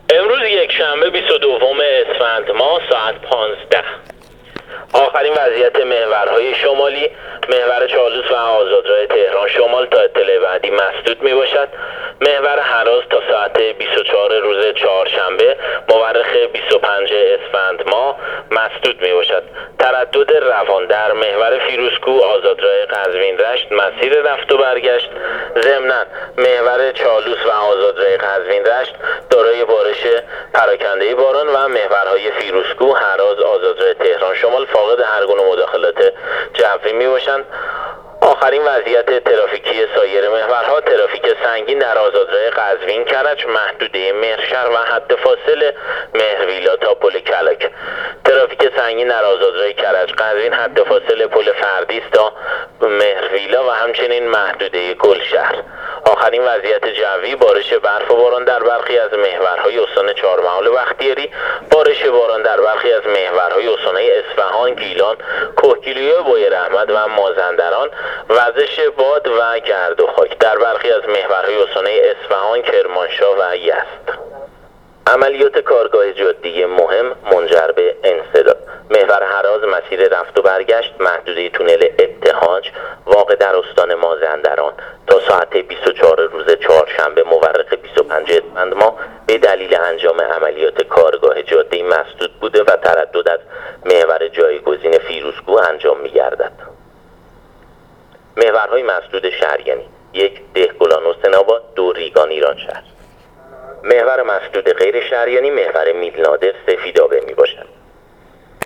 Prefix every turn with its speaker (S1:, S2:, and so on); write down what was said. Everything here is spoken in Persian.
S1: امروز یک شنبه 22 اسفند ماه ساعت 15. آخرین وضعیت محورهای شمالی، محور چالوس و آزادراه تهران شمال تا اطلاع بعدی مسدود می باشد. محور هراز تا ساعت 24 روز چهارشنبه مورخ 25 اسفند ماه مسدود می باشد. تردد روان در محور فیروزکوه آزادراه قزوین رشت مسیر رفت و برگشت. ضمناً محور چالوس و آزادراه قزوین رشت دارای بارش پراکنده باران و محورهای فیروزکوه، هراز، آزادراه تهران شمال فاقد هر گونه مداخلات جوی می باشند. آخرین وضعیت ترافیکی سایر محورها: ترافیک سنگین در آزادراه قزوین کرج محدوده مهرشهر و حد فاصل مهرویلا تا پل کلک. ترافیک سنگین در آزادراه کرج قزوین حد فاصل پل فردیس تا مهرویلا و همچنین محدوده گلشهر. آخرین وضعیت جوی: بارش برف و باران در برخی از محورهای استان چهارمحال بختیاری، بارش باران در برخی از محورهای استانهای اصفهان، گیلان، کهگیلویه، بویراحمد و مازندران، وزش باد و گرد و خاک در برخی از محورهای استانهای اصفهان، کرمانشاه و یزد. عملیات کارگاه جاده‌ای مهم منجر به انسداد: محور هراز مسیر رفت و برگشت محدوده تونل ابتهاج واقع در استان مازندران تا ساعت 24 روز چهارشنبه مورخ 25 اسفند ماه به دلیل انجام عملیات کارگاه جاده‌ای مسدود بوده و تردد از محور جایگزین فیروزکوه انجام می‌گردد. محورهای مسدود شهریانی: 1 دهگلان حسین آباد، 2 ریگان ایران شهر. محور مسدود غیر شهریانی محور میلنادر سفیدآبه می باشد.